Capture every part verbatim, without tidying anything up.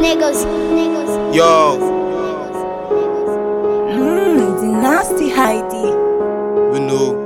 Niggas, niggas. Yo, Mmm, Dynasty Heidi. we know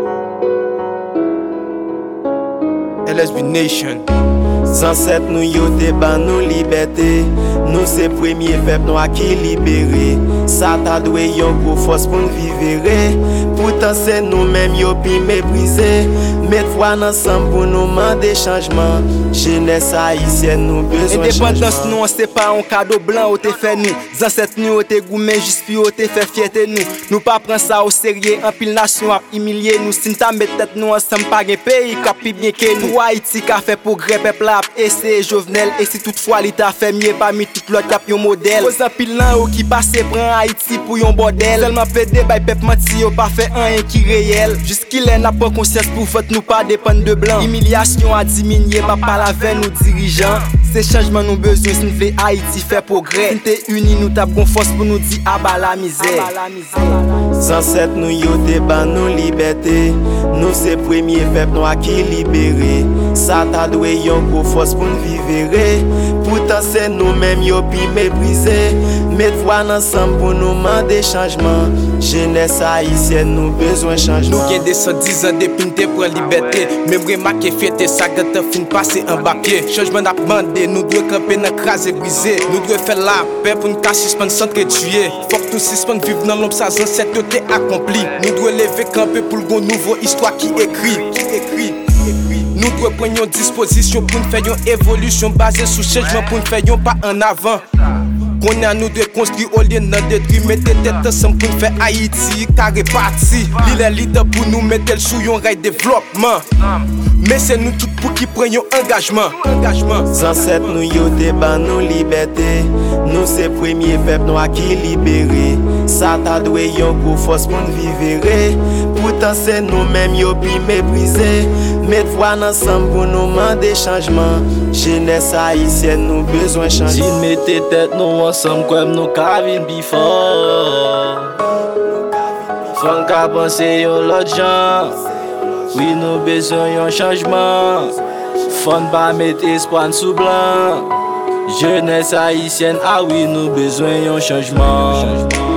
L S B Nation. Sanset nou yo te ban nou liberté. Nou se premye pep nou a ki libere. Sa ta dwe yon gros fos pou n'vivere. Pourtant se nou même yo pi méprisé. Met fwa nansan pou nou mande changement. Jeunesse haïtienne nou besoin Indépendance changement. nou c'est pas un cadeau blanc ou te fait nous. Ancêtres nous te goumen juste puis ou te fait fierté nous. Nous pas prendre ça au sérieux, en pile nation a humilié nous. Si ta met tête nous ensemble pas gen pays ka pi bien que nous. Haïti ka fait progrès peuple a essayer Jovenel et si toutefois l'état fait mieux parmi tout l'autre cap yon modèle. Aux en pile lan ou qui passe prend Haïti pour yon bordel. Seulement pédé bay peuple menti yo pas fait un qui réel. Jusqu'il n'a pas conscience pour vote nous pas dépendre de blanc. Humiliation a diminué pas par la veine nous dirigeants. C'est changement nous besoin si nous fait Haïti faire progrès. Si t'es unis nous tap gon force pour nous dire abat la misère. Sanset nou yo te ban nou liberté. Nou se premye pep nou a ki libere. Sa ta dwe yon gros fos pou n'vivere. Pourtant se nou même yo pi méprisé. Met fwa nansan pou nou mande changement. Jeunesse haïtienne nou besoin changement. Nous gen de cent dix ans depuis nous te prend liberté. Même remarqué fête ça gâte fin passer en bas pied. Changement n'a demandé, nous devons camper dans crase brisé. Nous devons faire la paix pour nous casser suspendre sans que tuer. Faut que tout suspendre vivre dans l'homme ça ancêtre te accompli. Nous devons lever camper pour le nouveau histoire qui écrit, qui écrit. Nous devons prendre une disposition pour nous faire une évolution basée sur changement pour nous faire un pas en avant. Qu'on a nous de construire au lieu de détruire. Mettez tête ensemble pour nous faire Haïti carré parti. L'île est leader pour nous mettre le sous un rail développement. Mais c'est nous tous pour qui prennent engagement. Engagement. Sanset nou yo te ban nou liberté. Nou se premye pep nou a ki libere. Sa ta dwe yon gros fos pou n'vivere. Pourtant se nou même yo pi méprisé. Met fwa nansan pou nou mande changement. Jeunesse haïtienne nou besoin Si changement. mette tête nous ensemble comme nous cavine before. Faut qu'à penser yon l'autre gens. Oui nous besoin yon changement. Faut pas mettre espoir sous blanc. Jeunesse haïtienne, ah oui nous besoin yon changement.